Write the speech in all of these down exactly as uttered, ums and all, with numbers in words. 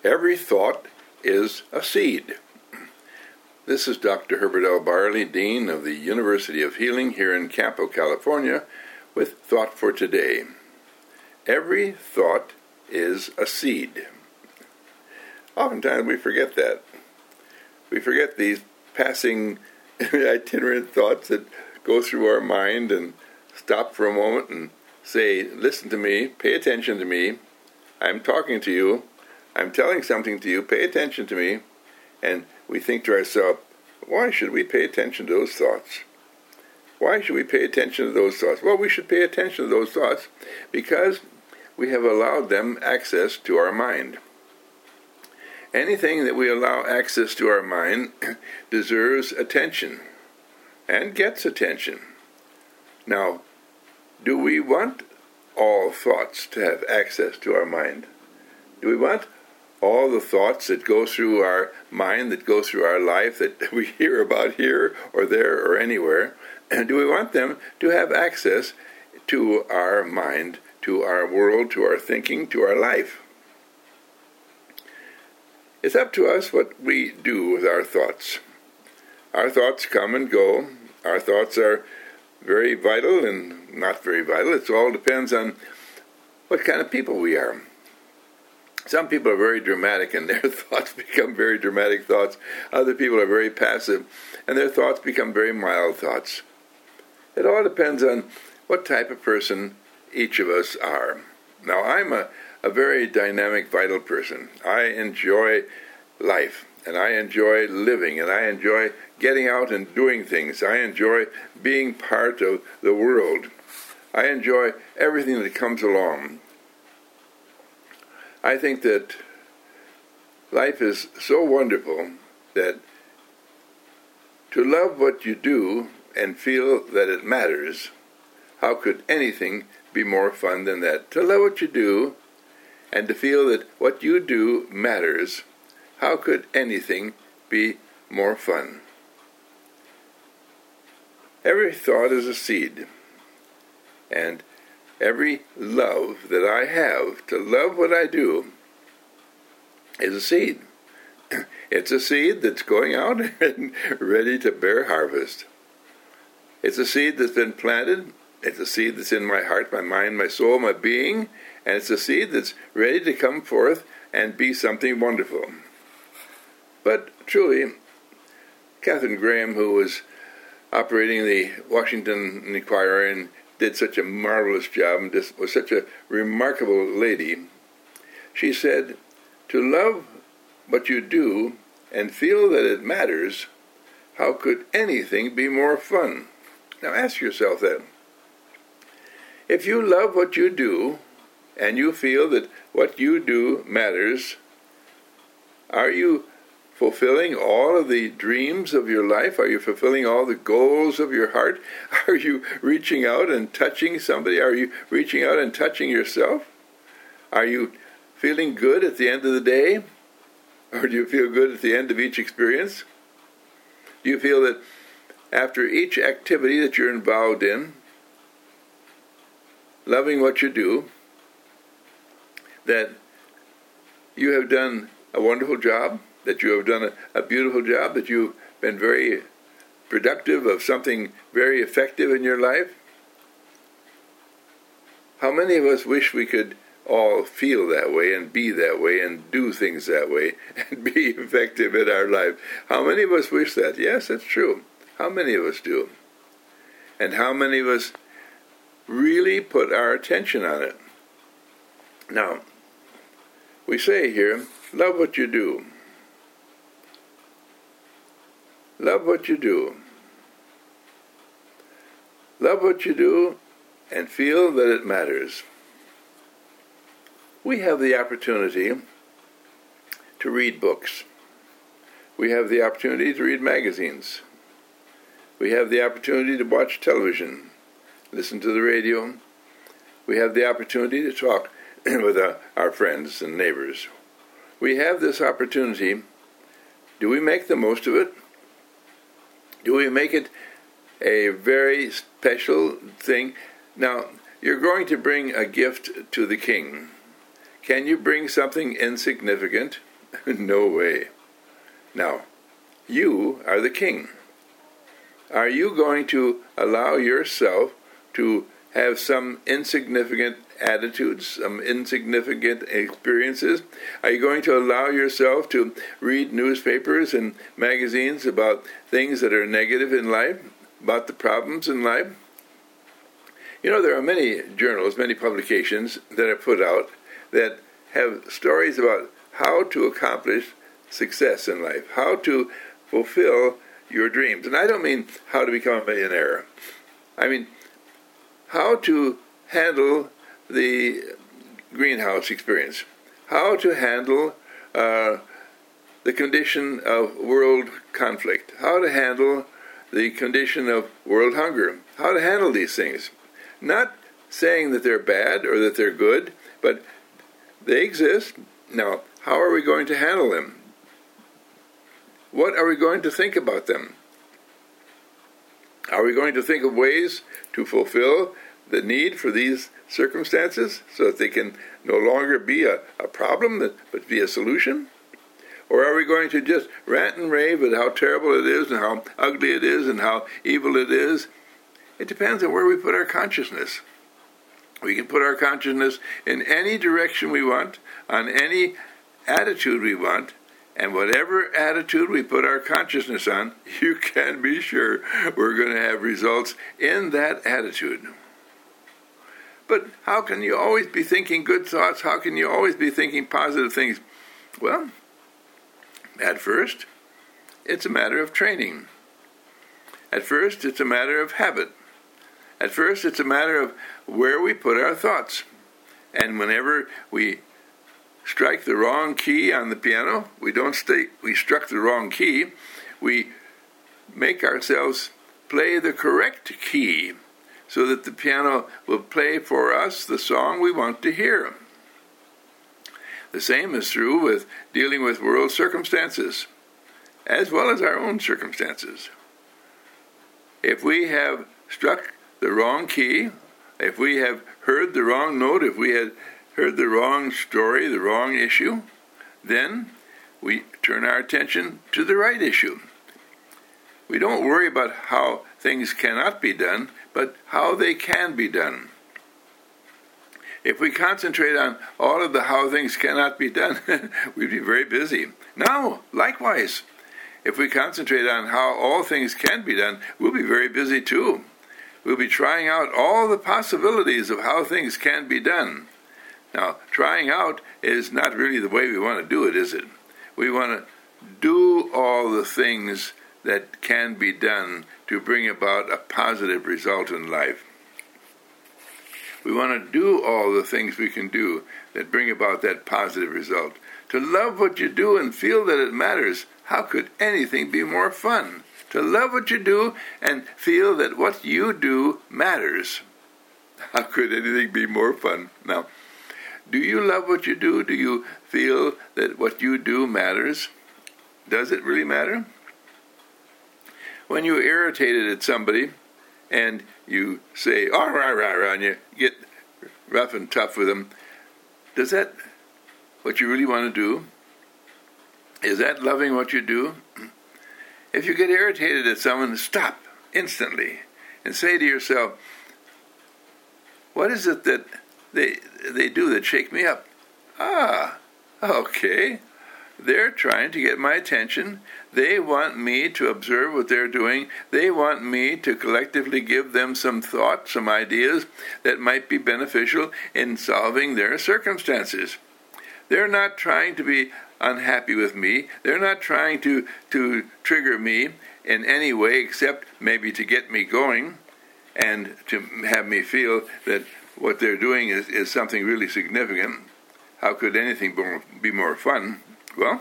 Every thought is a seed. This is Doctor Herbert L. Barley, Dean of the University of Healing here in Campo, California, with Thought for Today. Every thought is a seed. Oftentimes we forget that. We forget these passing itinerant thoughts that go through our mind and stop for a moment and say, listen to me, pay attention to me, I'm talking to you, I'm telling something to you, pay attention to me. And we think to ourselves, why should we pay attention to those thoughts? Why should we pay attention to those thoughts? Well, we should pay attention to those thoughts because we have allowed them access to our mind. Anything that we allow access to our mind deserves attention and gets attention. Now, do we want all thoughts to have access to our mind? Do we want all the thoughts that go through our mind, that go through our life, that we hear about here or there or anywhere, and do we want them to have access to our mind, to our world, to our thinking, to our life? It's up to us what we do with our thoughts. Our thoughts come and go. Our thoughts are very vital and not very vital. It all depends on what kind of people we are. Some people are very dramatic and their thoughts become very dramatic thoughts. Other people are very passive and their thoughts become very mild thoughts. It all depends on what type of person each of us are. Now, I'm a, a very dynamic, vital person. I enjoy life and I enjoy living and I enjoy getting out and doing things. I enjoy being part of the world. I enjoy everything that comes along. I think that life is so wonderful that to love what you do and feel that it matters, how could anything be more fun than that? To love what you do and to feel that what you do matters, how could anything be more fun? Every thought is a seed, and every love that I have to love what I do is a seed. It's a seed that's going out and ready to bear harvest. It's a seed that's been planted. It's a seed that's in my heart, my mind, my soul, my being, and it's a seed that's ready to come forth and be something wonderful. But truly, Katharine Graham, who was operating the Washington Inquirer and did such a marvelous job and just was such a remarkable lady, she said, to love what you do and feel that it matters, how could anything be more fun? Now ask yourself that. If you love what you do and you feel that what you do matters, are you fulfilling all of the dreams of your life? Are you fulfilling all the goals of your heart? Are you reaching out and touching somebody? Are you reaching out and touching yourself? Are you feeling good at the end of the day? Or do you feel good at the end of each experience? Do you feel that after each activity that you're involved in, loving what you do, that you have done a wonderful job, that you have done a, a beautiful job, that you've been very productive of something very effective in your life? How many of us wish we could all feel that way and be that way and do things that way and be effective in our life? How many of us wish that? Yes, it's true. How many of us do? And how many of us really put our attention on it? Now, we say here, love what you do. Love what you do. Love what you do and feel that it matters. We have the opportunity to read books. We have the opportunity to read magazines. We have the opportunity to watch television, listen to the radio. We have the opportunity to talk with our, our friends and neighbors. We have this opportunity. Do we make the most of it? Do we make it a very special thing? Now, you're going to bring a gift to the king. Can you bring something insignificant No way. Now, you are the king. Are you going to allow yourself to have some insignificant attitudes, some insignificant experiences? Are you going to allow yourself to read newspapers and magazines about things that are negative in life, about the problems in life? You know, there are many journals, many publications that are put out that have stories about how to accomplish success in life, how to fulfill your dreams. And I don't mean how to become a millionaire. I mean how to handle the greenhouse experience, how to handle uh, the condition of world conflict, how to handle the condition of world hunger, how to handle these things. Not saying that they're bad or that they're good, but they exist. Now, how are we going to handle them? What are we going to think about them? Are we going to think of ways to fulfill the need for these circumstances so that they can no longer be a, a problem, but be a solution? Or are we going to just rant and rave at how terrible it is and how ugly it is and how evil it is? It depends on where we put our consciousness. We can put our consciousness in any direction we want, on any attitude we want, and whatever attitude we put our consciousness on, you can be sure we're going to have results in that attitude. But how can you always be thinking good thoughts? How can you always be thinking positive things? Well, at first, it's a matter of training. At first, it's a matter of habit. At first, it's a matter of where we put our thoughts. And whenever we strike the wrong key on the piano, we don't stay, we struck the wrong key, we make ourselves play the correct key so that the piano will play for us the song we want to hear. The same is true with dealing with world circumstances, as well as our own circumstances. If we have struck the wrong key, if we have heard the wrong note, if we had heard the wrong story, the wrong issue, then we turn our attention to the right issue. We don't worry about how things cannot be done, but how they can be done. If we concentrate on all of the how things cannot be done, we'd be very busy. Now, likewise, if we concentrate on how all things can be done, we'll be very busy too. We'll be trying out all the possibilities of how things can be done. Now, trying out is not really the way we want to do it, is it? We want to do all the things that can be done to bring about a positive result in life. We want to do all the things we can do that bring about that positive result. To love what you do and feel that it matters, how could anything be more fun? To love what you do and feel that what you do matters. How could anything be more fun? Now, do you love what you do? Do you feel that what you do matters? Does it really matter? When you're irritated at somebody and you say, oh, rah, rah, rah, and you get rough and tough with them, does that what you really want to do? Is that loving what you do? If you get irritated at someone, stop instantly and say to yourself, what is it that they they do that shake me up? Ah, okay. They're trying to get my attention. They want me to observe what they're doing. They want me to collectively give them some thought, some ideas that might be beneficial in solving their circumstances. They're not trying to be unhappy with me. They're not trying to, to trigger me in any way except maybe to get me going and to have me feel that what they're doing is, is something really significant. How could anything be more fun? Well,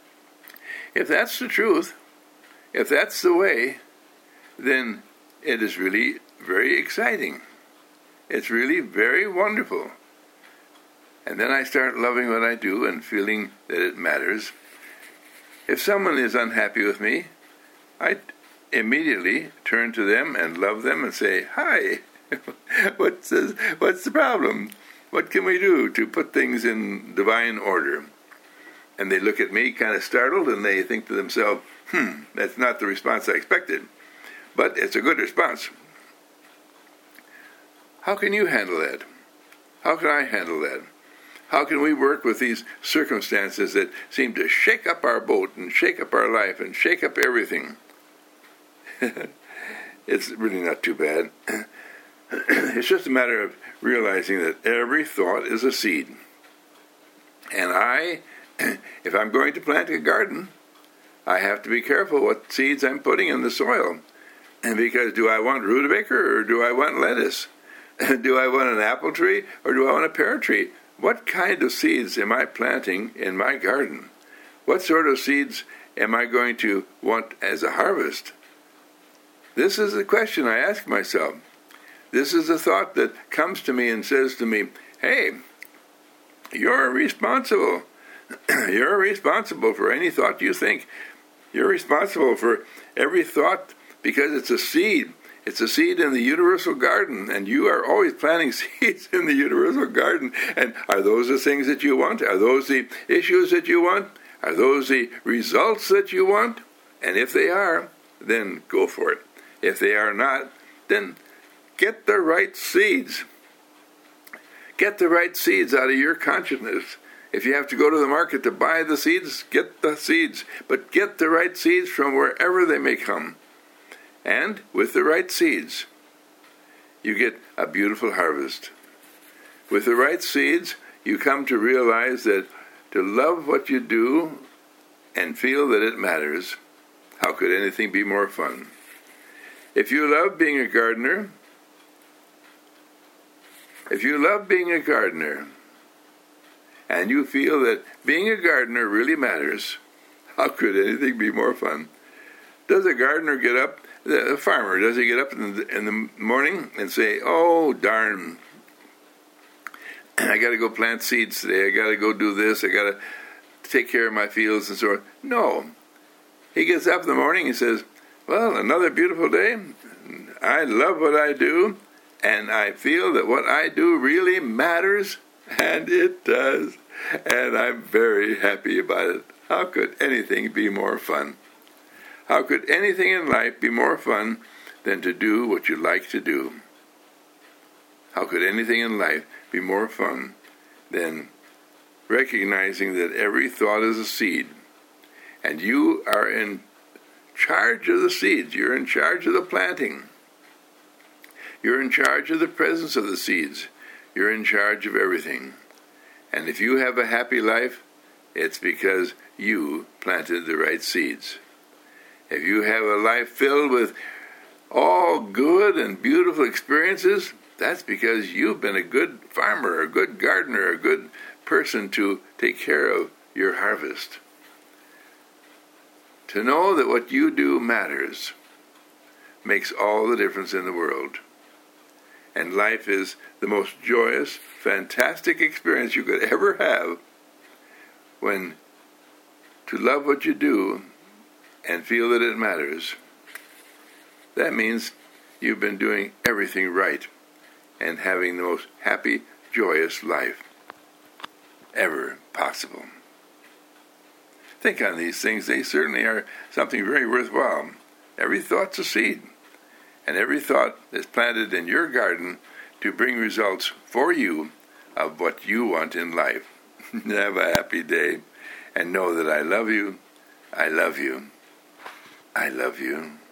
if that's the truth, if that's the way, then it is really very exciting. It's really very wonderful. And then I start loving what I do and feeling that it matters. If someone is unhappy with me, I immediately turn to them and love them and say, hi, what's the, what's the problem? What can we do to put things in divine order? and they look at me kind of startled, and they think to themselves, hmm, that's not the response I expected. But it's a good response. How can you handle that? How can I handle that? How can we work with these circumstances that seem to shake up our boat and shake up our life and shake up everything? It's really not too bad. It's just a matter of realizing that every thought is a seed. And I, if I'm going to plant a garden, I have to be careful what seeds I'm putting in the soil. And because do I want rutabaga or do I want lettuce? Do I want an apple tree or do I want a pear tree? What kind of seeds am I planting in my garden? What sort of seeds am I going to want as a harvest? This is the question I ask myself. This is a thought that comes to me and says to me, hey, you're responsible. You're responsible for any thought you think. You're responsible for every thought because it's a seed. It's a seed in the universal garden, and you are always planting seeds in the universal garden. And are those the things that you want? Are those the issues that you want? Are those the results that you want? And if they are, then go for it. If they are not, then get the right seeds. Get the right seeds out of your consciousness. If you have to go to the market to buy the seeds, get the seeds. But get the right seeds from wherever they may come. And with the right seeds, you get a beautiful harvest. With the right seeds, you come to realize that to love what you do and feel that it matters, how could anything be more fun? If you love being a gardener, if you love being a gardener, and you feel that being a gardener really matters, how could anything be more fun? Does a gardener get up, the farmer, does he get up in the, in the morning and say, oh, darn, I got to go plant seeds today, I got to go do this, I got to take care of my fields and so on? No. He gets up in the morning and says, well, another beautiful day. I love what I do, and I feel that what I do really matters, and it does, and I'm very happy about it. How could anything be more fun? How could anything in life be more fun than to do what you like to do? How could anything in life be more fun than recognizing that every thought is a seed, and you are in charge of the seeds, you're in charge of the planting, you're in charge of the presence of the seeds, you're in charge of everything. And if you have a happy life, it's because you planted the right seeds. If you have a life filled with all good and beautiful experiences, that's because you've been a good farmer, a good gardener, a good person to take care of your harvest. To know that what you do matters makes all the difference in the world. And life is the most joyous, fantastic experience you could ever have when to love what you do and feel that it matters. That means you've been doing everything right and having the most happy, joyous life ever possible. Think on these things. They certainly are something very worthwhile. Every thought's a seed, and every thought is planted in your garden to bring results for you of what you want in life. Have a happy day, and know that I love you, I love you, I love you.